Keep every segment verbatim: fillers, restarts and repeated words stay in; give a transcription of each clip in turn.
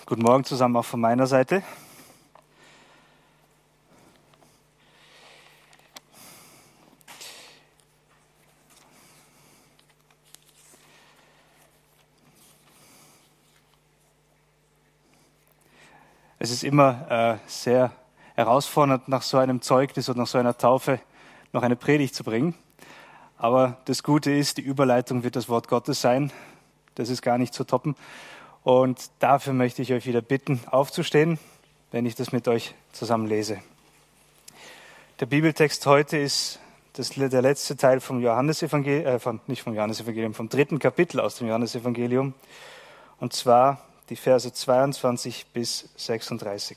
Guten Morgen zusammen auch von meiner Seite. Es ist immer äh, sehr herausfordernd, nach so einem Zeugnis oder nach so einer Taufe noch eine Predigt zu bringen. Aber das Gute ist, die Überleitung wird das Wort Gottes sein. Das ist gar nicht zu toppen. Und dafür möchte ich euch wieder bitten, aufzustehen, wenn ich das mit euch zusammen lese. Der Bibeltext heute ist das, der letzte Teil vom Johannesevangelium, äh, von, nicht vom Johannesevangelium, vom dritten Kapitel aus dem Johannesevangelium. Und zwar die Verse zweiundzwanzig bis sechsunddreißig.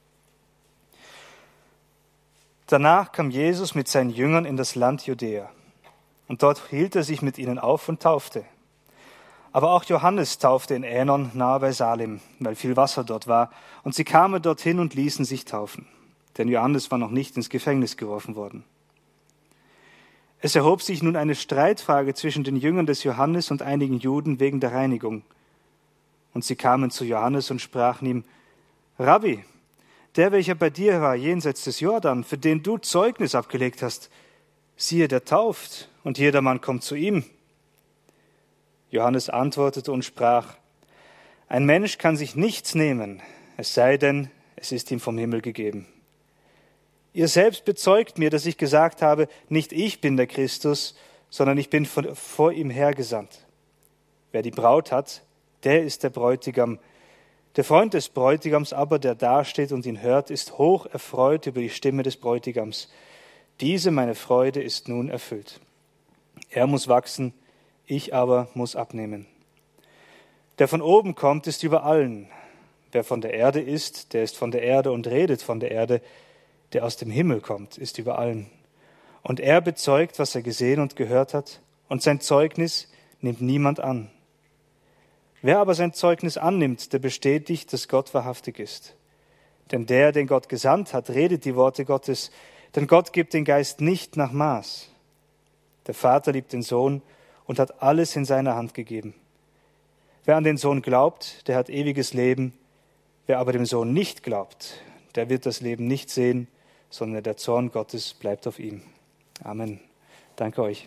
Danach kam Jesus mit seinen Jüngern in das Land Judäa. Und dort hielt er sich mit ihnen auf und taufte. Aber auch Johannes taufte in Änon nahe bei Salim, weil viel Wasser dort war. Und sie kamen dorthin und ließen sich taufen. Denn Johannes war noch nicht ins Gefängnis geworfen worden. Es erhob sich nun eine Streitfrage zwischen den Jüngern des Johannes und einigen Juden wegen der Reinigung. Und sie kamen zu Johannes und sprachen ihm: Rabbi, der, welcher bei dir war jenseits des Jordan, für den du Zeugnis abgelegt hast, siehe, der tauft, und jedermann kommt zu ihm. Johannes antwortete und sprach: Ein Mensch kann sich nichts nehmen, es sei denn, es ist ihm vom Himmel gegeben. Ihr selbst bezeugt mir, dass ich gesagt habe, nicht ich bin der Christus, sondern ich bin von, vor ihm hergesandt. Wer die Braut hat, der ist der Bräutigam. Der Freund des Bräutigams aber, der dasteht und ihn hört, ist hoch erfreut über die Stimme des Bräutigams. Diese meine Freude ist nun erfüllt. Er muss wachsen, ich aber muss abnehmen. Der von oben kommt, ist über allen. Wer von der Erde ist, der ist von der Erde und redet von der Erde. Der aus dem Himmel kommt, ist über allen. Und er bezeugt, was er gesehen und gehört hat, und sein Zeugnis nimmt niemand an. Wer aber sein Zeugnis annimmt, der bestätigt, dass Gott wahrhaftig ist. Denn der, den Gott gesandt hat, redet die Worte Gottes, denn Gott gibt den Geist nicht nach Maß. Der Vater liebt den Sohn und hat alles in seiner Hand gegeben. Wer an den Sohn glaubt, der hat ewiges Leben. Wer aber dem Sohn nicht glaubt, der wird das Leben nicht sehen, sondern der Zorn Gottes bleibt auf ihm. Amen. Danke euch.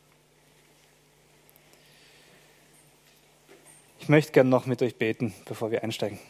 Ich möchte gerne noch mit euch beten, bevor wir einsteigen.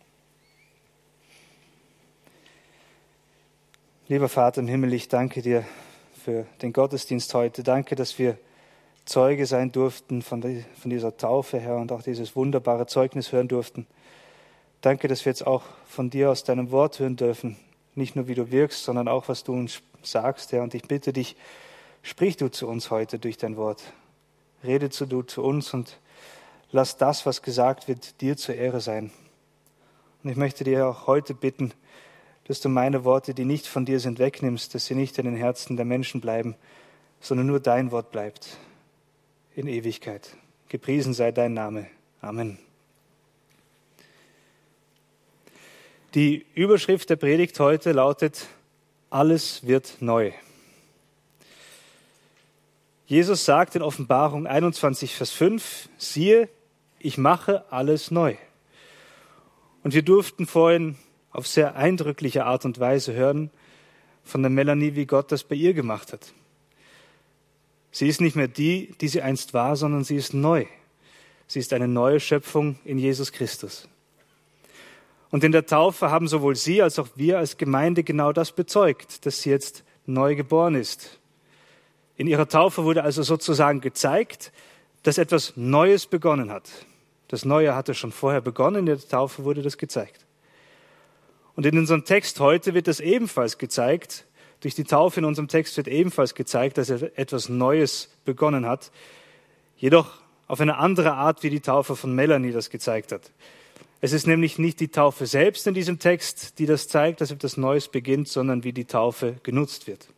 Lieber Vater im Himmel, ich danke dir für den Gottesdienst heute. Danke, dass wir Zeuge sein durften von, die, von dieser Taufe, Herr, und auch dieses wunderbare Zeugnis hören durften. Danke, dass wir jetzt auch von dir aus deinem Wort hören dürfen. Nicht nur, wie du wirkst, sondern auch, was du uns sagst, Herr. Und ich bitte dich, sprich du zu uns heute durch dein Wort. Rede du zu uns und lass das, was gesagt wird, dir zur Ehre sein. Und ich möchte dir auch heute bitten, dass du meine Worte, die nicht von dir sind, wegnimmst, dass sie nicht in den Herzen der Menschen bleiben, sondern nur dein Wort bleibt in Ewigkeit. Gepriesen sei dein Name. Amen. Die Überschrift der Predigt heute lautet: Alles wird neu. Jesus sagt in Offenbarung einundzwanzig, Vers fünf, siehe, ich mache alles neu. Und wir durften vorhin auf sehr eindrückliche Art und Weise hören von der Melanie, wie Gott das bei ihr gemacht hat. Sie ist nicht mehr die, die sie einst war, sondern sie ist neu. Sie ist eine neue Schöpfung in Jesus Christus. Und in der Taufe haben sowohl sie als auch wir als Gemeinde genau das bezeugt, dass sie jetzt neu geboren ist. In ihrer Taufe wurde also sozusagen gezeigt, dass etwas Neues begonnen hat. Das Neue hatte schon vorher begonnen, in der Taufe wurde das gezeigt. Und in unserem Text heute wird das ebenfalls gezeigt. Durch die Taufe in unserem Text wird ebenfalls gezeigt, dass etwas Neues begonnen hat. Jedoch auf eine andere Art, wie die Taufe von Melanie das gezeigt hat. Es ist nämlich nicht die Taufe selbst in diesem Text, die das zeigt, dass etwas Neues beginnt, sondern wie die Taufe genutzt wird.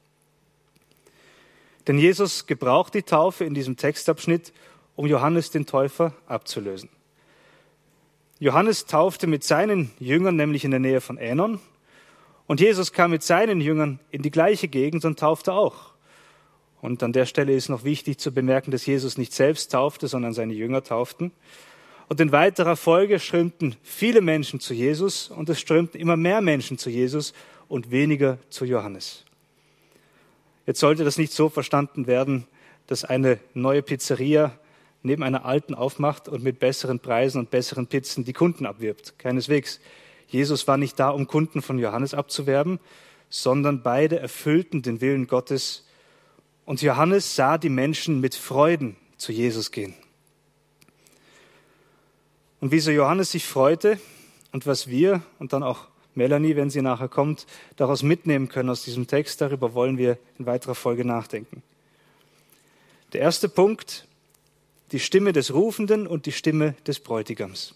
Denn Jesus gebraucht die Taufe in diesem Textabschnitt, um Johannes den Täufer abzulösen. Johannes taufte mit seinen Jüngern nämlich in der Nähe von Änon und Jesus kam mit seinen Jüngern in die gleiche Gegend und taufte auch. Und an der Stelle ist noch wichtig zu bemerken, dass Jesus nicht selbst taufte, sondern seine Jünger tauften. Und in weiterer Folge strömten viele Menschen zu Jesus und es strömten immer mehr Menschen zu Jesus und weniger zu Johannes. Jetzt sollte das nicht so verstanden werden, dass eine neue Pizzeria neben einer alten aufmacht und mit besseren Preisen und besseren Pizzen die Kunden abwirbt. Keineswegs. Jesus war nicht da, um Kunden von Johannes abzuwerben, sondern beide erfüllten den Willen Gottes. Und Johannes sah die Menschen mit Freuden zu Jesus gehen. Und wie so Johannes sich freute und was wir und dann auch Melanie, wenn sie nachher kommt, daraus mitnehmen können aus diesem Text, darüber wollen wir in weiterer Folge nachdenken. Der erste Punkt, die Stimme des Rufenden und die Stimme des Bräutigams.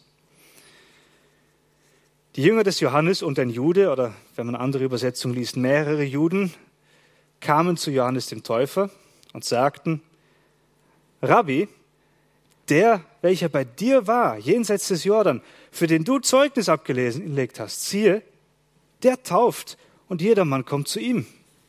Die Jünger des Johannes und ein Jude, oder wenn man andere Übersetzungen liest, mehrere Juden, kamen zu Johannes dem Täufer und sagten: Rabbi, der, welcher bei dir war, jenseits des Jordan, für den du Zeugnis abgelegt hast, siehe, der tauft und jedermann kommt zu ihm.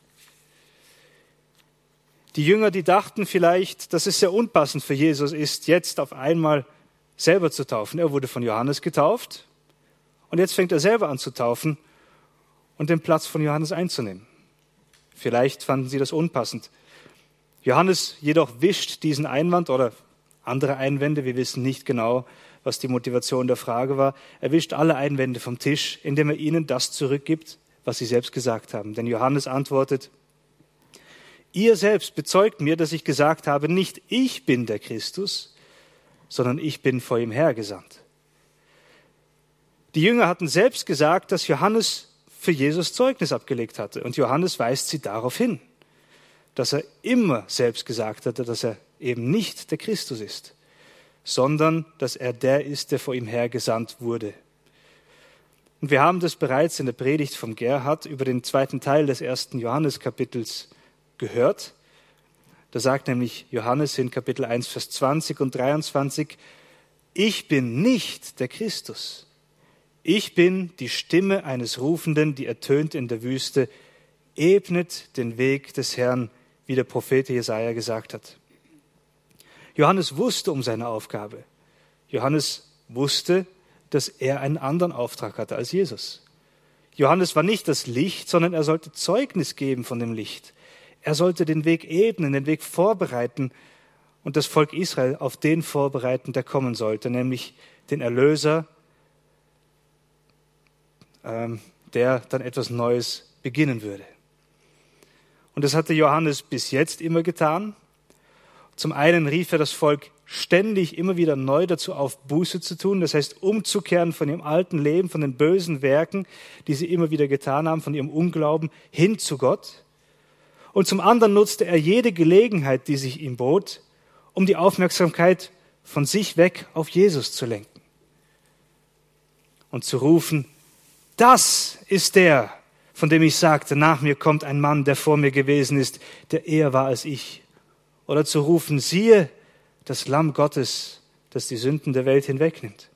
Die Jünger, die dachten vielleicht, dass es sehr unpassend für Jesus ist, jetzt auf einmal selber zu taufen. Er wurde von Johannes getauft und jetzt fängt er selber an zu taufen und den Platz von Johannes einzunehmen. Vielleicht fanden sie das unpassend. Johannes jedoch wischt diesen Einwand oder andere Einwände, wir wissen nicht genau, was die Motivation der Frage war. Er wischt alle Einwände vom Tisch, indem er ihnen das zurückgibt, was sie selbst gesagt haben. Denn Johannes antwortet: Ihr selbst bezeugt mir, dass ich gesagt habe, nicht ich bin der Christus, sondern ich bin vor ihm hergesandt. Die Jünger hatten selbst gesagt, dass Johannes für Jesus Zeugnis abgelegt hatte. Und Johannes weist sie darauf hin, dass er immer selbst gesagt hatte, dass er eben nicht der Christus ist, sondern dass er der ist, der vor ihm hergesandt wurde. Und wir haben das bereits in der Predigt vom Gerhard über den zweiten Teil des ersten Johannes-Kapitels gehört. Da sagt nämlich Johannes in Kapitel eins, Vers zwanzig und dreiundzwanzig: Ich bin nicht der Christus. Ich bin die Stimme eines Rufenden, die ertönt in der Wüste, ebnet den Weg des Herrn, wie der Prophet Jesaja gesagt hat. Johannes wusste um seine Aufgabe. Johannes wusste, dass er einen anderen Auftrag hatte als Jesus. Johannes war nicht das Licht, sondern er sollte Zeugnis geben von dem Licht. Er sollte den Weg ebnen, den Weg vorbereiten und das Volk Israel auf den vorbereiten, der kommen sollte, nämlich den Erlöser, ähm, der dann etwas Neues beginnen würde. Und das hatte Johannes bis jetzt immer getan. Zum einen rief er das Volk ständig immer wieder neu dazu auf, Buße zu tun, das heißt umzukehren von ihrem alten Leben, von den bösen Werken, die sie immer wieder getan haben, von ihrem Unglauben hin zu Gott. Und zum anderen nutzte er jede Gelegenheit, die sich ihm bot, um die Aufmerksamkeit von sich weg auf Jesus zu lenken und zu rufen: Das ist der, von dem ich sagte, nach mir kommt ein Mann, der vor mir gewesen ist, der eher war als ich. Oder zu rufen: Siehe, das Lamm Gottes, das die Sünden der Welt hinwegnimmt.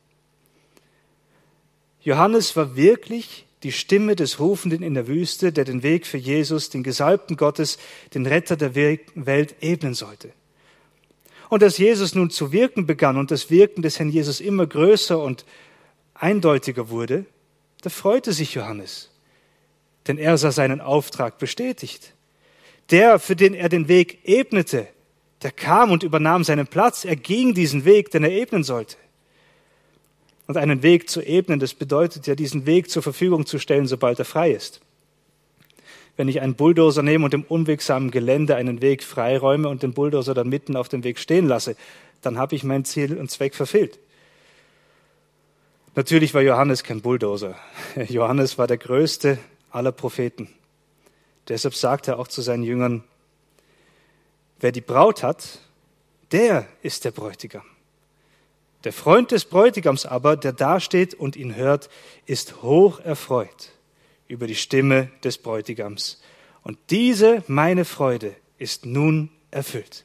Johannes war wirklich die Stimme des Rufenden in der Wüste, der den Weg für Jesus, den Gesalbten Gottes, den Retter der Welt ebnen sollte. Und als Jesus nun zu wirken begann und das Wirken des Herrn Jesus immer größer und eindeutiger wurde, da freute sich Johannes, denn er sah seinen Auftrag bestätigt. Der, für den er den Weg ebnete, der kam und übernahm seinen Platz. Er ging diesen Weg, den er ebnen sollte. Und einen Weg zu ebnen, das bedeutet ja, diesen Weg zur Verfügung zu stellen, sobald er frei ist. Wenn ich einen Bulldozer nehme und im unwegsamen Gelände einen Weg freiräume und den Bulldozer dann mitten auf dem Weg stehen lasse, dann habe ich mein Ziel und Zweck verfehlt. Natürlich war Johannes kein Bulldozer. Johannes war der größte aller Propheten. Deshalb sagt er auch zu seinen Jüngern: Wer die Braut hat, der ist der Bräutigam. Der Freund des Bräutigams aber, der dasteht und ihn hört, ist hoch erfreut über die Stimme des Bräutigams. Und diese meine Freude ist nun erfüllt.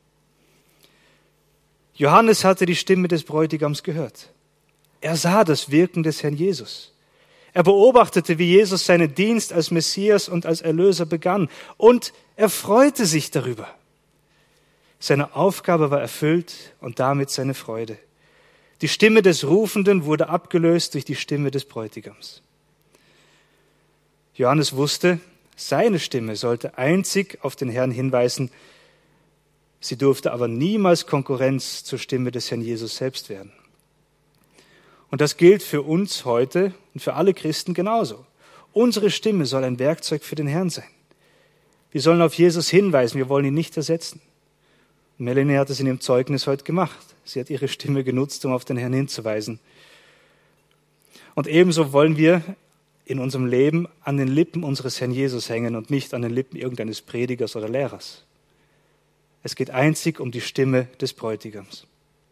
Johannes hatte die Stimme des Bräutigams gehört. Er sah das Wirken des Herrn Jesus. Er beobachtete, wie Jesus seinen Dienst als Messias und als Erlöser begann. Und er freute sich darüber. Seine Aufgabe war erfüllt und damit seine Freude. Die Stimme des Rufenden wurde abgelöst durch die Stimme des Bräutigams. Johannes wusste, seine Stimme sollte einzig auf den Herrn hinweisen. Sie durfte aber niemals Konkurrenz zur Stimme des Herrn Jesus selbst werden. Und das gilt für uns heute und für alle Christen genauso. Unsere Stimme soll ein Werkzeug für den Herrn sein. Wir sollen auf Jesus hinweisen, wir wollen ihn nicht ersetzen. Melanie hat es in ihrem Zeugnis heute gemacht. Sie hat ihre Stimme genutzt, um auf den Herrn hinzuweisen. Und ebenso wollen wir in unserem Leben an den Lippen unseres Herrn Jesus hängen und nicht an den Lippen irgendeines Predigers oder Lehrers. Es geht einzig um die Stimme des Bräutigams.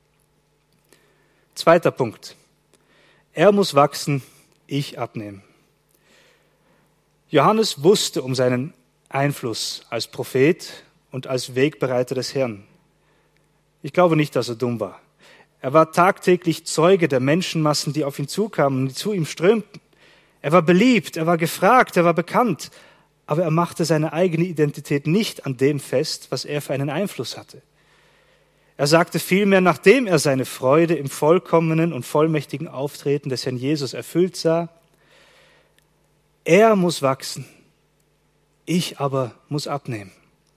Zweiter Punkt. Er muss wachsen, ich abnehmen. Johannes wusste um seinen Einfluss als Prophet und als Wegbereiter des Herrn. Ich glaube nicht, dass er dumm war. Er war tagtäglich Zeuge der Menschenmassen, die auf ihn zukamen, die zu ihm strömten. Er war beliebt, er war gefragt, er war bekannt, aber er machte seine eigene Identität nicht an dem fest, was er für einen Einfluss hatte. Er sagte vielmehr, nachdem er seine Freude im vollkommenen und vollmächtigen Auftreten des Herrn Jesus erfüllt sah, er muss wachsen, ich aber muss abnehmen.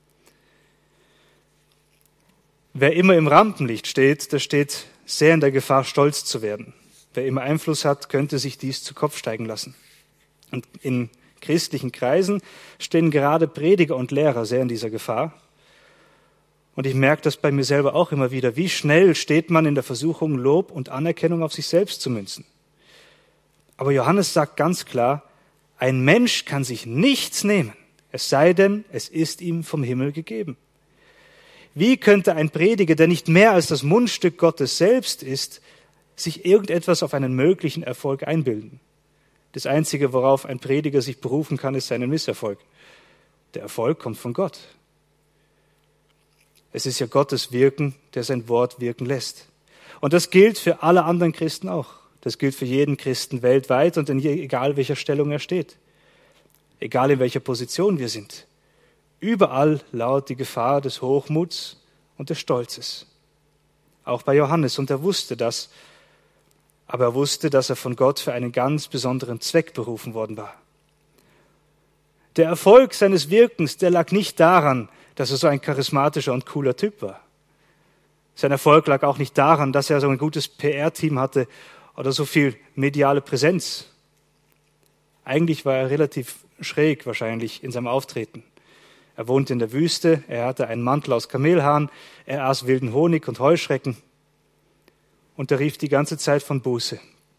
Wer immer im Rampenlicht steht, der steht sehr in der Gefahr, stolz zu werden. Wer immer Einfluss hat, könnte sich dies zu Kopf steigen lassen. Und in christlichen Kreisen stehen gerade Prediger und Lehrer sehr in dieser Gefahr. Und ich merke das bei mir selber auch immer wieder. Wie schnell steht man in der Versuchung, Lob und Anerkennung auf sich selbst zu münzen. Aber Johannes sagt ganz klar, ein Mensch kann sich nichts nehmen, es sei denn, es ist ihm vom Himmel gegeben. Wie könnte ein Prediger, der nicht mehr als das Mundstück Gottes selbst ist, sich irgendetwas auf einen möglichen Erfolg einbilden? Das Einzige, worauf ein Prediger sich berufen kann, ist seinen Misserfolg. Der Erfolg kommt von Gott. Es ist ja Gottes Wirken, der sein Wort wirken lässt. Und das gilt für alle anderen Christen auch. Das gilt für jeden Christen weltweit und in je, egal welcher Stellung er steht. Egal in welcher Position wir sind. Überall lauert die Gefahr des Hochmuts und des Stolzes. Auch bei Johannes. Und er wusste das. Aber er wusste, dass er von Gott für einen ganz besonderen Zweck berufen worden war. Der Erfolg seines Wirkens, der lag nicht daran, dass er so ein charismatischer und cooler Typ war. Sein Erfolg lag auch nicht daran, dass er so ein gutes P R-Team hatte oder so viel mediale Präsenz. Eigentlich war er relativ schräg wahrscheinlich in seinem Auftreten. Er wohnte in der Wüste, er hatte einen Mantel aus Kamelhaaren, er aß wilden Honig und Heuschrecken und er rief die ganze Zeit von Buße.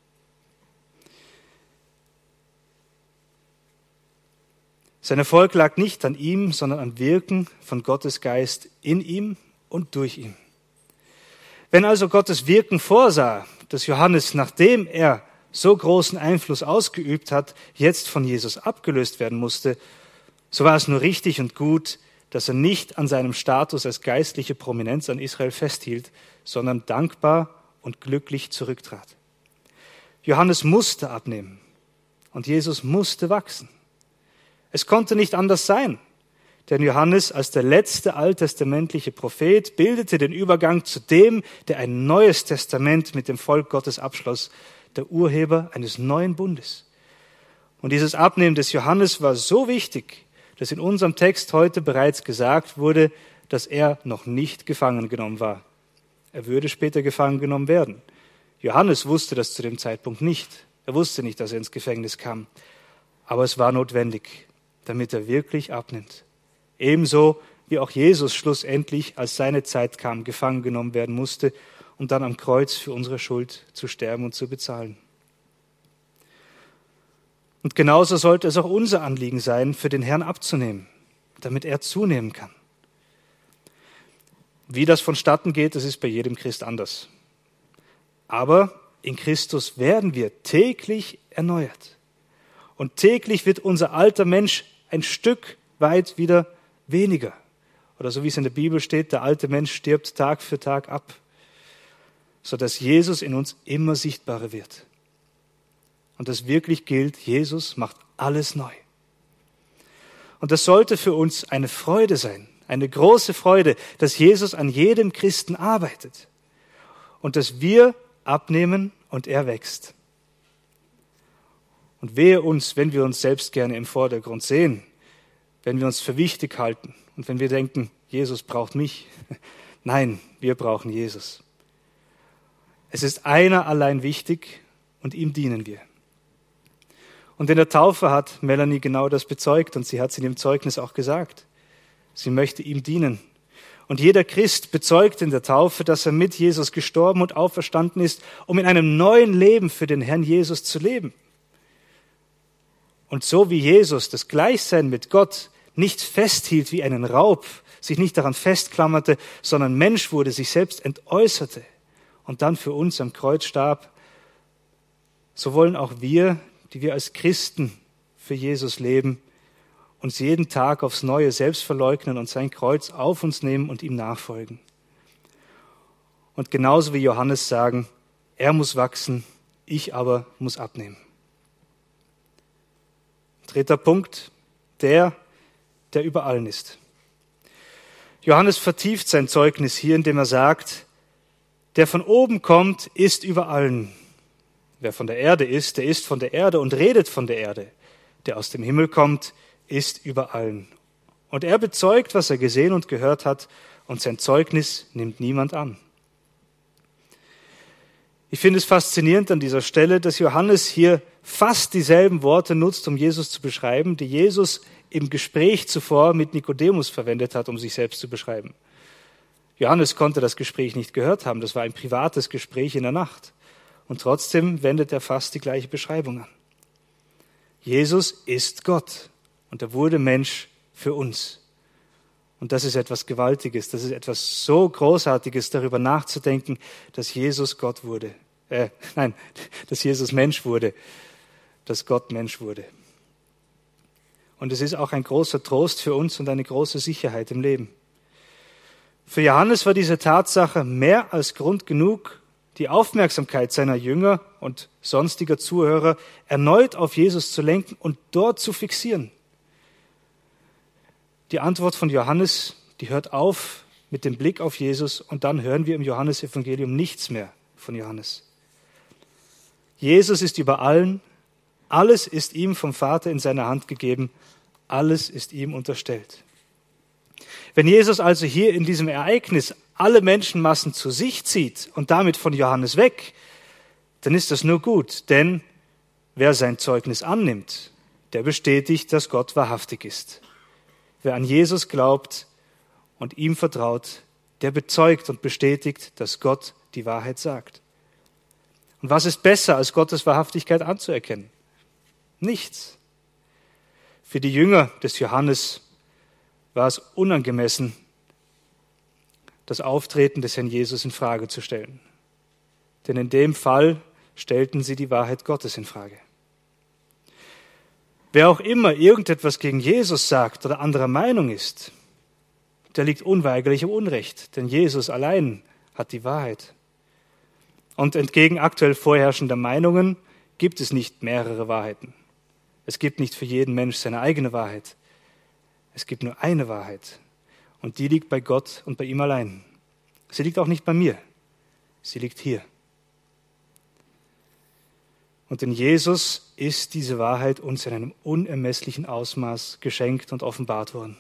Sein Erfolg lag nicht an ihm, sondern am Wirken von Gottes Geist in ihm und durch ihn. Wenn also Gottes Wirken vorsah, dass Johannes, nachdem er so großen Einfluss ausgeübt hat, jetzt von Jesus abgelöst werden musste, so war es nur richtig und gut, dass er nicht an seinem Status als geistliche Prominenz an Israel festhielt, sondern dankbar und glücklich zurücktrat. Johannes musste abnehmen und Jesus musste wachsen. Es konnte nicht anders sein, denn Johannes als der letzte alttestamentliche Prophet bildete den Übergang zu dem, der ein neues Testament mit dem Volk Gottes abschloss, der Urheber eines neuen Bundes. Und dieses Abnehmen des Johannes war so wichtig, dass in unserem Text heute bereits gesagt wurde, dass er noch nicht gefangen genommen war. Er würde später gefangen genommen werden. Johannes wusste das zu dem Zeitpunkt nicht. Er wusste nicht, dass er ins Gefängnis kam. Aber es war notwendig, damit er wirklich abnimmt. Ebenso wie auch Jesus schlussendlich, als seine Zeit kam, gefangen genommen werden musste, um dann am Kreuz für unsere Schuld zu sterben und zu bezahlen. Und genauso sollte es auch unser Anliegen sein, für den Herrn abzunehmen, damit er zunehmen kann. Wie das vonstatten geht, das ist bei jedem Christ anders. Aber in Christus werden wir täglich erneuert. Und täglich wird unser alter Mensch ein Stück weit wieder weniger. Oder so wie es in der Bibel steht, der alte Mensch stirbt Tag für Tag ab, sodass Jesus in uns immer sichtbarer wird. Und das wirklich gilt, Jesus macht alles neu. Und das sollte für uns eine Freude sein, eine große Freude, dass Jesus an jedem Christen arbeitet und dass wir abnehmen und er wächst. Und wehe uns, wenn wir uns selbst gerne im Vordergrund sehen, wenn wir uns für wichtig halten und wenn wir denken, Jesus braucht mich. Nein, wir brauchen Jesus. Es ist einer allein wichtig und ihm dienen wir. Und in der Taufe hat Melanie genau das bezeugt und sie hat es in ihrem Zeugnis auch gesagt. Sie möchte ihm dienen. Und jeder Christ bezeugt in der Taufe, dass er mit Jesus gestorben und auferstanden ist, um in einem neuen Leben für den Herrn Jesus zu leben. Und so wie Jesus das Gleichsein mit Gott nicht festhielt wie einen Raub, sich nicht daran festklammerte, sondern Mensch wurde, sich selbst entäußerte und dann für uns am Kreuz starb, so wollen auch wir, die wir als Christen für Jesus leben, uns jeden Tag aufs Neue selbst verleugnen und sein Kreuz auf uns nehmen und ihm nachfolgen. Und genauso wie Johannes sagen, er muss wachsen, ich aber muss abnehmen. Dritter Punkt, der, der über allen ist. Johannes vertieft sein Zeugnis hier, indem er sagt, der von oben kommt, ist über allen. Wer von der Erde ist, der ist von der Erde und redet von der Erde. Der aus dem Himmel kommt, ist über allen. Und er bezeugt, was er gesehen und gehört hat, und sein Zeugnis nimmt niemand an. Ich finde es faszinierend an dieser Stelle, dass Johannes hier fast dieselben Worte nutzt, um Jesus zu beschreiben, die Jesus im Gespräch zuvor mit Nikodemus verwendet hat, um sich selbst zu beschreiben. Johannes konnte das Gespräch nicht gehört haben, das war ein privates Gespräch in der Nacht. Und trotzdem wendet er fast die gleiche Beschreibung an. Jesus ist Gott und er wurde Mensch für uns. Und das ist etwas Gewaltiges, das ist etwas so Großartiges, darüber nachzudenken, dass Jesus Gott wurde. Äh, nein, dass Jesus Mensch wurde, dass Gott Mensch wurde. Und es ist auch ein großer Trost für uns und eine große Sicherheit im Leben. Für Johannes war diese Tatsache mehr als Grund genug, die Aufmerksamkeit seiner Jünger und sonstiger Zuhörer erneut auf Jesus zu lenken und dort zu fixieren. Die Antwort von Johannes, die hört auf mit dem Blick auf Jesus und dann hören wir im Johannesevangelium nichts mehr von Johannes. Jesus ist über allen, alles ist ihm vom Vater in seine Hand gegeben, alles ist ihm unterstellt. Wenn Jesus also hier in diesem Ereignis alle Menschenmassen zu sich zieht und damit von Johannes weg, dann ist das nur gut, denn wer sein Zeugnis annimmt, der bestätigt, dass Gott wahrhaftig ist. Wer an Jesus glaubt und ihm vertraut, der bezeugt und bestätigt, dass Gott die Wahrheit sagt. Und was ist besser, als Gottes Wahrhaftigkeit anzuerkennen? Nichts. Für die Jünger des Johannes war es unangemessen, das Auftreten des Herrn Jesus in Frage zu stellen. Denn in dem Fall stellten sie die Wahrheit Gottes in Frage. Wer auch immer irgendetwas gegen Jesus sagt oder anderer Meinung ist, der liegt unweigerlich im Unrecht, denn Jesus allein hat die Wahrheit. Und entgegen aktuell vorherrschender Meinungen gibt es nicht mehrere Wahrheiten. Es gibt nicht für jeden Mensch seine eigene Wahrheit. Es gibt nur eine Wahrheit und die liegt bei Gott und bei ihm allein. Sie liegt auch nicht bei mir, sie liegt hier. Und in Jesus ist diese Wahrheit uns in einem unermesslichen Ausmaß geschenkt und offenbart worden.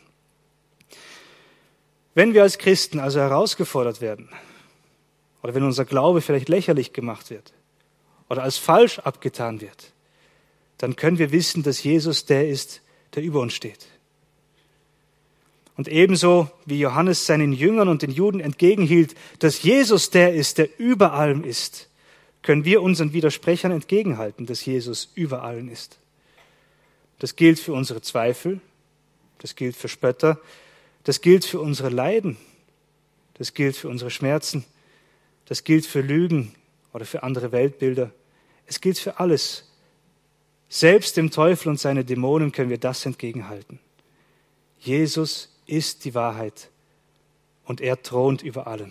Wenn wir als Christen also herausgefordert werden, oder wenn unser Glaube vielleicht lächerlich gemacht wird oder als falsch abgetan wird, dann können wir wissen, dass Jesus der ist, der über uns steht. Und ebenso wie Johannes seinen Jüngern und den Juden entgegenhielt, dass Jesus der ist, der über allem ist, können wir unseren Widersprechern entgegenhalten, dass Jesus über allen ist. Das gilt für unsere Zweifel, das gilt für Spötter, das gilt für unsere Leiden, das gilt für unsere Schmerzen, das gilt für Lügen oder für andere Weltbilder. Es gilt für alles. Selbst dem Teufel und seine Dämonen können wir das entgegenhalten. Jesus ist die Wahrheit und er thront über allem.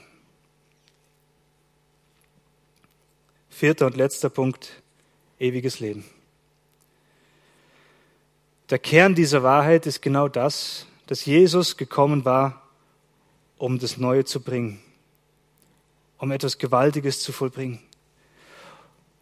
Vierter und letzter Punkt, ewiges Leben. Der Kern dieser Wahrheit ist genau das, dass Jesus gekommen war, um das Neue zu bringen, um etwas Gewaltiges zu vollbringen.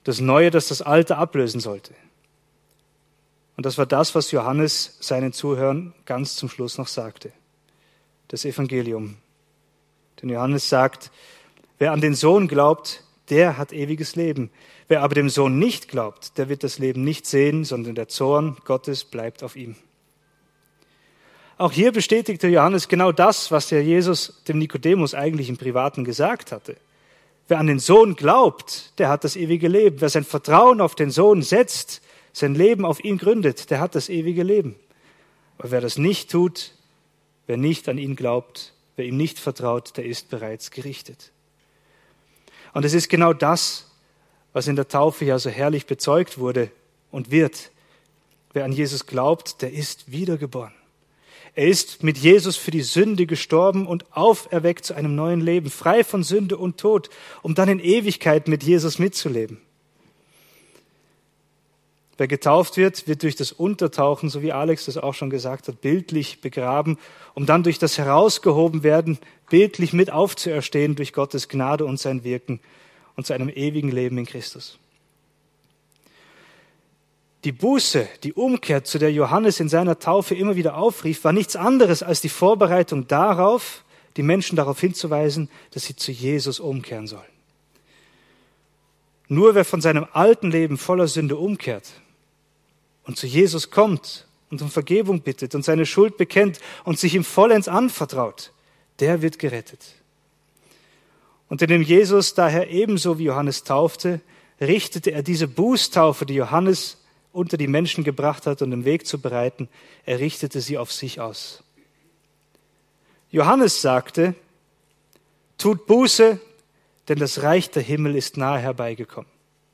Das Neue, das das Alte ablösen sollte. Und das war das, was Johannes seinen Zuhörern ganz zum Schluss noch sagte. Das Evangelium. Denn Johannes sagt, wer an den Sohn glaubt, der hat ewiges Leben. Wer aber dem Sohn nicht glaubt, der wird das Leben nicht sehen, sondern der Zorn Gottes bleibt auf ihm. Auch hier bestätigte Johannes genau das, was der Jesus dem Nikodemus eigentlich im Privaten gesagt hatte. Wer an den Sohn glaubt, der hat das ewige Leben. Wer sein Vertrauen auf den Sohn setzt, sein Leben auf ihn gründet, der hat das ewige Leben. Aber wer das nicht tut, wer nicht an ihn glaubt, wer ihm nicht vertraut, der ist bereits gerichtet. Und es ist genau das, was in der Taufe ja so herrlich bezeugt wurde und wird. Wer an Jesus glaubt, der ist wiedergeboren. Er ist mit Jesus für die Sünde gestorben und auferweckt zu einem neuen Leben, frei von Sünde und Tod, um dann in Ewigkeit mit Jesus mitzuleben. Wer getauft wird, wird durch das Untertauchen, so wie Alex das auch schon gesagt hat, bildlich begraben, um dann durch das Herausgehoben werden, bildlich mit aufzuerstehen durch Gottes Gnade und sein Wirken und zu einem ewigen Leben in Christus. Die Buße, die Umkehr, zu der Johannes in seiner Taufe immer wieder aufrief, war nichts anderes als die Vorbereitung darauf, die Menschen darauf hinzuweisen, dass sie zu Jesus umkehren sollen. Nur wer von seinem alten Leben voller Sünde umkehrt und zu Jesus kommt und um Vergebung bittet und seine Schuld bekennt und sich ihm vollends anvertraut, der wird gerettet. Und indem Jesus daher ebenso wie Johannes taufte, richtete er diese Bußtaufe, die Johannes unter die Menschen gebracht hat, um den Weg zu bereiten, er richtete sie auf sich aus. Johannes sagte, tut Buße, denn das Reich der Himmel ist nahe herbeigekommen.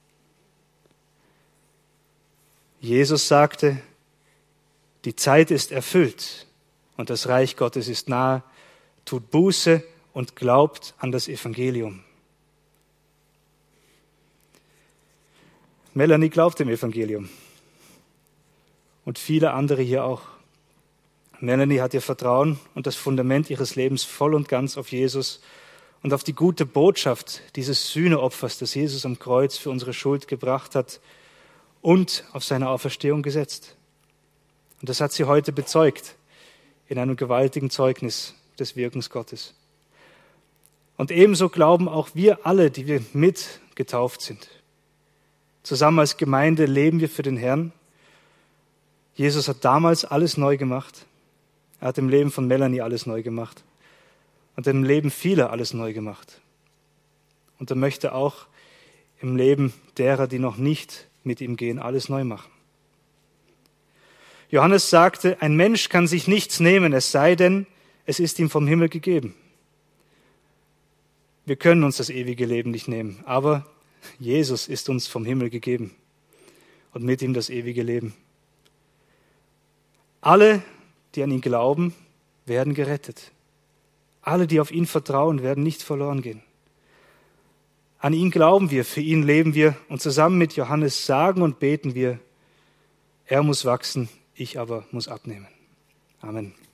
Jesus sagte, die Zeit ist erfüllt und das Reich Gottes ist nahe, tut Buße und glaubt an das Evangelium. Melanie glaubt dem Evangelium. Und viele andere hier auch. Melanie hat ihr Vertrauen und das Fundament ihres Lebens voll und ganz auf Jesus und auf die gute Botschaft dieses Sühneopfers, das Jesus am Kreuz für unsere Schuld gebracht hat und auf seine Auferstehung gesetzt. Und das hat sie heute bezeugt in einem gewaltigen Zeugnis des Wirkens Gottes. Und ebenso glauben auch wir alle, die wir mit getauft sind. Zusammen als Gemeinde leben wir für den Herrn. Jesus hat damals alles neu gemacht. Er hat im Leben von Melanie alles neu gemacht. Und im Leben vieler alles neu gemacht. Und er möchte auch im Leben derer, die noch nicht mit ihm gehen, alles neu machen. Johannes sagte, ein Mensch kann sich nichts nehmen, es sei denn, es ist ihm vom Himmel gegeben. Wir können uns das ewige Leben nicht nehmen, aber Jesus ist uns vom Himmel gegeben und mit ihm das ewige Leben. Alle, die an ihn glauben, werden gerettet. Alle, die auf ihn vertrauen, werden nicht verloren gehen. An ihn glauben wir, für ihn leben wir und zusammen mit Johannes sagen und beten wir, er muss wachsen, ich aber muss abnehmen. Amen.